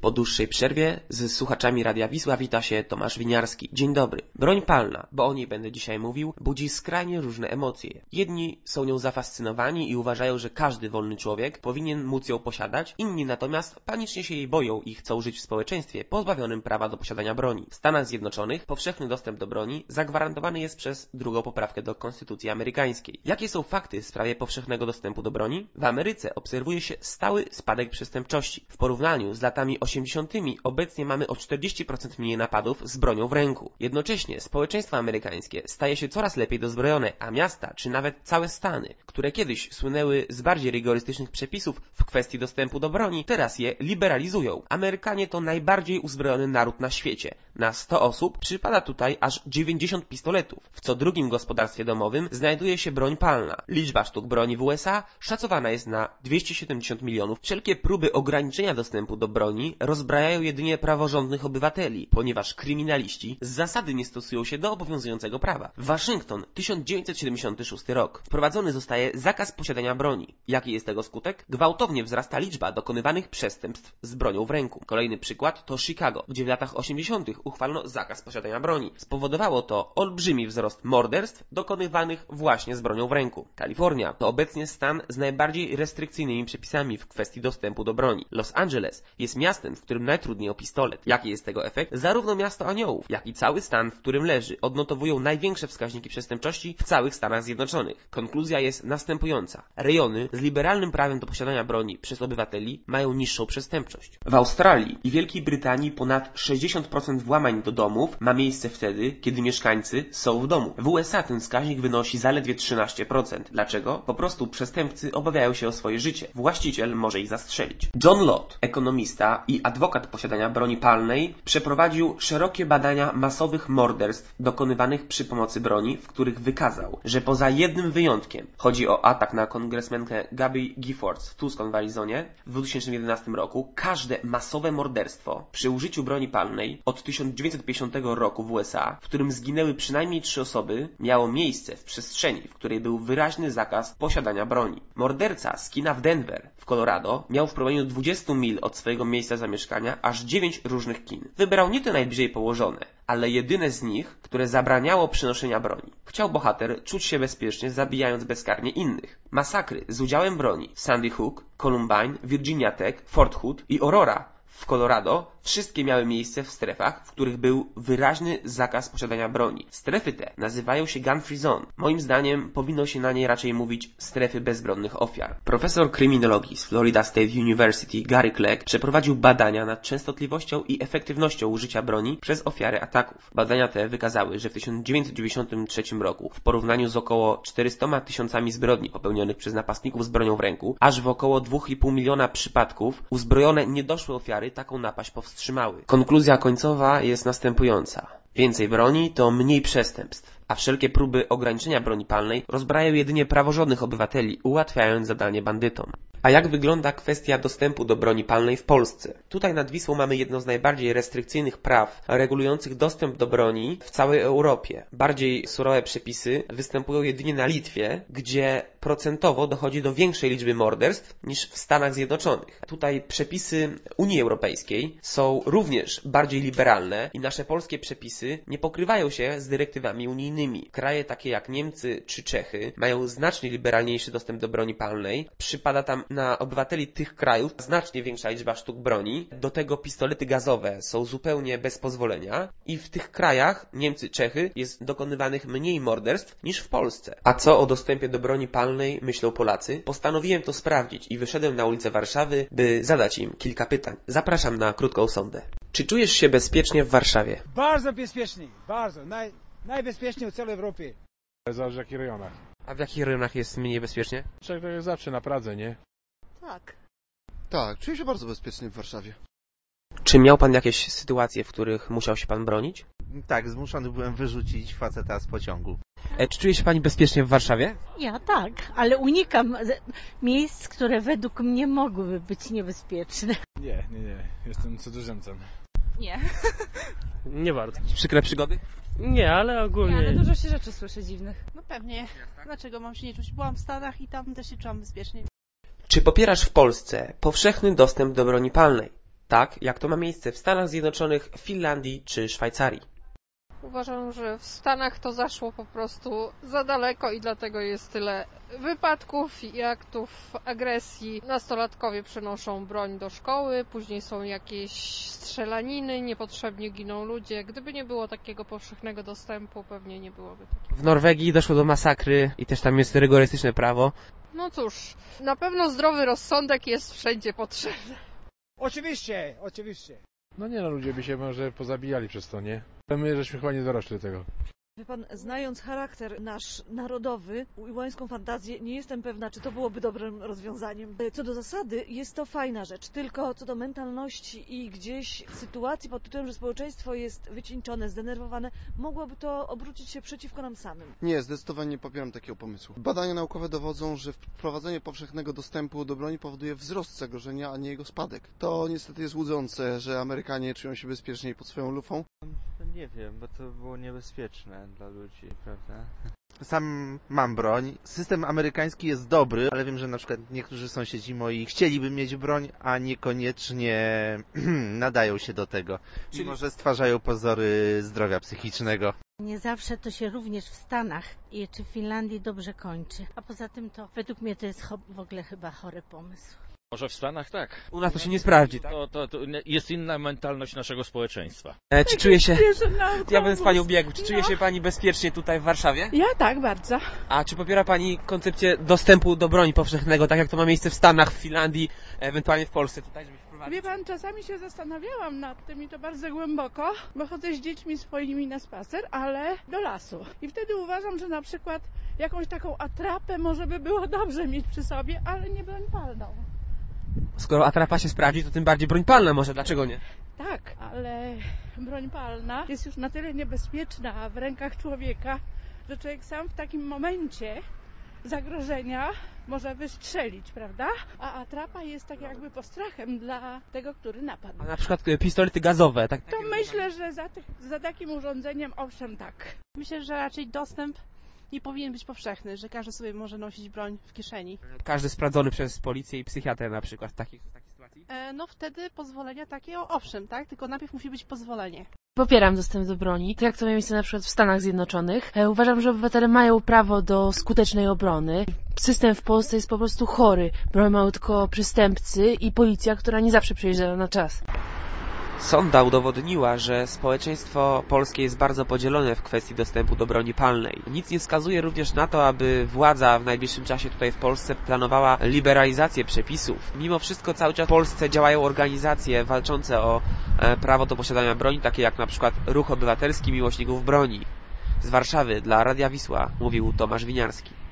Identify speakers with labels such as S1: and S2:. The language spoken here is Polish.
S1: Po dłuższej przerwie z słuchaczami Radia Wisła wita się Tomasz Winiarski. Dzień dobry. Broń palna, bo o niej będę dzisiaj mówił, budzi skrajnie różne emocje. Jedni są nią zafascynowani i uważają, że każdy wolny człowiek powinien móc ją posiadać, inni natomiast panicznie się jej boją i chcą żyć w społeczeństwie pozbawionym prawa do posiadania broni. W Stanach Zjednoczonych powszechny dostęp do broni zagwarantowany jest przez drugą poprawkę do Konstytucji amerykańskiej. Jakie są fakty w sprawie powszechnego dostępu do broni? W Ameryce obserwuje się stały spadek przestępczości. W porównaniu z latami 80. obecnie mamy o 40% mniej napadów z bronią w ręku. Jednocześnie społeczeństwo amerykańskie staje się coraz lepiej dozbrojone, a miasta, czy nawet całe stany, które kiedyś słynęły z bardziej rygorystycznych przepisów w kwestii dostępu do broni, teraz je liberalizują. Amerykanie to najbardziej uzbrojony naród na świecie. Na 100 osób przypada tutaj aż 90 pistoletów. W co drugim gospodarstwie domowym znajduje się broń palna. Liczba sztuk broni w USA szacowana jest na 270 milionów. Wszelkie próby ograniczenia dostępu do broni rozbrajają jedynie praworządnych obywateli, ponieważ kryminaliści z zasady nie stosują się do obowiązującego prawa. Waszyngton, 1976 rok. Wprowadzony zostaje zakaz posiadania broni. Jaki jest tego skutek? Gwałtownie wzrasta liczba dokonywanych przestępstw z bronią w ręku. Kolejny przykład to Chicago, gdzie w latach 80. uchwalono zakaz posiadania broni. Spowodowało to olbrzymi wzrost morderstw dokonywanych właśnie z bronią w ręku. Kalifornia to obecnie stan z najbardziej restrykcyjnymi przepisami w kwestii dostępu do broni. Los Angeles jest miastem, w którym najtrudniej o pistolet. Jaki jest tego efekt? Zarówno miasto aniołów, jak i cały stan, w którym leży, odnotowują największe wskaźniki przestępczości w całych Stanach Zjednoczonych. Konkluzja jest następująca. Rejony z liberalnym prawem do posiadania broni przez obywateli mają niższą przestępczość. W Australii i Wielkiej Brytanii ponad 60% włamań do domów ma miejsce wtedy, kiedy mieszkańcy są w domu. W USA ten wskaźnik wynosi zaledwie 13%. Dlaczego? Po prostu przestępcy obawiają się o swoje życie. Właściciel może ich zastrzelić. John Lott, ekonomista i adwokat posiadania broni palnej, przeprowadził szerokie badania masowych morderstw dokonywanych przy pomocy broni, w których wykazał, że poza jednym wyjątkiem, chodzi o atak na kongresmenkę Gabby Giffords w Tucson w Arizonie w 2011 roku, każde masowe morderstwo przy użyciu broni palnej od 1950 roku w USA, w którym zginęły przynajmniej 3 osoby, miało miejsce w przestrzeni, w której był wyraźny zakaz posiadania broni. Morderca z kina w Denver w Colorado miał w promieniu 20 mil od swojego miejsca zamieszkania aż 9 różnych kin. Wybrał nie te najbliżej położone, ale jedyne z nich, które zabraniało przenoszenia broni. Chciał bohater czuć się bezpiecznie, zabijając bezkarnie innych. Masakry z udziałem broni w Sandy Hook, Columbine, Virginia Tech, Fort Hood i Aurora w Colorado wszystkie miały miejsce w strefach, w których był wyraźny zakaz posiadania broni. Strefy te nazywają się Gun Free Zone. Moim zdaniem powinno się na niej raczej mówić strefy bezbronnych ofiar. Profesor kryminologii z Florida State University Gary Clegg przeprowadził badania nad częstotliwością i efektywnością użycia broni przez ofiary ataków. Badania te wykazały, że w 1993 roku w porównaniu z około 400 tysiącami zbrodni popełnionych przez napastników z bronią w ręku, aż w około 2,5 miliona przypadków uzbrojone niedoszłe ofiary taką napaść powstrzymały. Konkluzja końcowa jest następująca. Więcej broni to mniej przestępstw, a wszelkie próby ograniczenia broni palnej rozbrajają jedynie praworządnych obywateli, ułatwiając zadanie bandytom. A jak wygląda kwestia dostępu do broni palnej w Polsce? Tutaj nad Wisłą mamy jedno z najbardziej restrykcyjnych praw regulujących dostęp do broni w całej Europie. Bardziej surowe przepisy występują jedynie na Litwie, gdzie procentowo dochodzi do większej liczby morderstw niż w Stanach Zjednoczonych. Tutaj przepisy Unii Europejskiej są również bardziej liberalne i nasze polskie przepisy nie pokrywają się z dyrektywami unijnymi. Kraje takie jak Niemcy czy Czechy mają znacznie liberalniejszy dostęp do broni palnej. Przypada tam na obywateli tych krajów znacznie większa liczba sztuk broni. Do tego pistolety gazowe są zupełnie bez pozwolenia i w tych krajach, Niemcy, Czechy, jest dokonywanych mniej morderstw niż w Polsce. A co o dostępie do broni palnej myślą Polacy? Postanowiłem to sprawdzić i wyszedłem na ulicę Warszawy, by zadać im kilka pytań. Zapraszam na krótką sondę. Czy czujesz się bezpiecznie w Warszawie?
S2: Bardzo bezpiecznie, bardzo. Najbezpieczniej w całej Europie.
S3: Zależy w jakich rejonach.
S1: A w jakich rejonach jest mniej bezpiecznie?
S3: Człowiek to jest zawsze na Pradze, nie?
S4: Tak.
S5: Tak, czuję się bardzo bezpiecznie w Warszawie.
S1: Czy miał pan jakieś sytuacje, w których musiał się pan bronić?
S4: Tak, zmuszony byłem wyrzucić faceta z pociągu.
S1: Czy czuje się pani bezpiecznie w Warszawie?
S6: Ja tak, ale unikam miejsc, które według mnie mogłyby być niebezpieczne.
S3: Nie. Jestem cudzoziemcem.
S7: Nie.
S1: Nie bardzo. Przykre przygody?
S8: Nie, ale ogólnie...
S7: Nie, ale dużo się rzeczy słyszy dziwnych.
S9: No pewnie. Dlaczego mam się nie czuć? Byłam w Stanach i tam też się czułam bezpiecznie.
S1: Czy popierasz w Polsce powszechny dostęp do broni palnej? Tak, jak to ma miejsce w Stanach Zjednoczonych, Finlandii czy Szwajcarii.
S8: Uważam, że w Stanach to zaszło po prostu za daleko i dlatego jest tyle wypadków i aktów agresji. Nastolatkowie przynoszą broń do szkoły, później są jakieś strzelaniny, niepotrzebnie giną ludzie. Gdyby nie było takiego powszechnego dostępu, pewnie nie byłoby takiego.
S1: W Norwegii doszło do masakry i też tam jest rygorystyczne prawo.
S8: No cóż, na pewno zdrowy rozsądek jest wszędzie potrzebny.
S2: Oczywiście, oczywiście.
S3: No nie no, ludzie by się może pozabijali przez to, nie? My żeśmy chyba nie dorośli do tego.
S10: Wie pan, znając charakter nasz narodowy i łańską fantazję, nie jestem pewna, czy to byłoby dobrym rozwiązaniem. Co do zasady, jest to fajna rzecz, tylko co do mentalności i gdzieś sytuacji pod tytułem, że społeczeństwo jest wycieńczone, zdenerwowane, mogłoby to obrócić się przeciwko nam samym.
S5: Nie, zdecydowanie nie popieram takiego pomysłu. Badania naukowe dowodzą, że wprowadzenie powszechnego dostępu do broni powoduje wzrost zagrożenia, a nie jego spadek. To niestety jest łudzące, że Amerykanie czują się bezpieczniej pod swoją lufą.
S4: Nie wiem, bo to było niebezpieczne dla ludzi, prawda? Sam mam broń. System amerykański jest dobry, ale wiem, że na przykład niektórzy sąsiedzi moi chcieliby mieć broń, a niekoniecznie nadają się do tego. Mimo, że stwarzają pozory zdrowia psychicznego.
S6: Nie zawsze to się również w Stanach czy w Finlandii dobrze kończy. A poza tym to według mnie to jest w ogóle chyba chory pomysł.
S11: Może w Stanach tak.
S1: U nas to się nie sprawdzi, tak?
S11: To jest inna mentalność naszego społeczeństwa.
S1: Czy czuje się...
S9: Ja
S1: Ja bym z panią biegł. Czy czuje się pani bezpiecznie tutaj w Warszawie?
S9: Ja tak, bardzo.
S1: A czy popiera pani koncepcję dostępu do broni powszechnego, tak jak to ma miejsce w Stanach, w Finlandii, ewentualnie w Polsce tutaj, żeby wprowadzić?
S9: Wie pan, czasami się zastanawiałam nad tym i to bardzo głęboko, bo chodzę z dziećmi swoimi na spacer, ale do lasu. I wtedy uważam, że na przykład jakąś taką atrapę może by było dobrze mieć przy sobie, ale nie broń palną.
S1: Skoro atrapa się sprawdzi, to tym bardziej broń palna może, dlaczego nie?
S9: Tak, ale broń palna jest już na tyle niebezpieczna w rękach człowieka, że człowiek sam w takim momencie zagrożenia może wystrzelić, prawda? A atrapa jest tak jakby postrachem dla tego, który napadł.
S1: A na przykład pistolety gazowe, tak?
S9: To myślę, że za takim urządzeniem owszem tak.
S12: Myślę, że raczej dostęp nie powinien być powszechny, że każdy sobie może nosić broń w kieszeni.
S1: Każdy sprawdzony przez policję i psychiatrę na przykład w takiej sytuacji?
S12: No wtedy pozwolenia takie, owszem, tak? Tylko najpierw musi być pozwolenie.
S7: Popieram dostęp do broni, tak jak to ma miejsce na przykład w Stanach Zjednoczonych. Uważam, że obywatele mają prawo do skutecznej obrony. System w Polsce jest po prostu chory. Broń mają tylko przestępcy i policja, która nie zawsze przyjeżdża na czas.
S1: Sonda udowodniła, że społeczeństwo polskie jest bardzo podzielone w kwestii dostępu do broni palnej. Nic nie wskazuje również na to, aby władza w najbliższym czasie tutaj w Polsce planowała liberalizację przepisów. Mimo wszystko cały czas w Polsce działają organizacje walczące o prawo do posiadania broni, takie jak na przykład Ruch Obywatelski Miłośników Broni. Z Warszawy dla Radia Wisła mówił Tomasz Winiarski.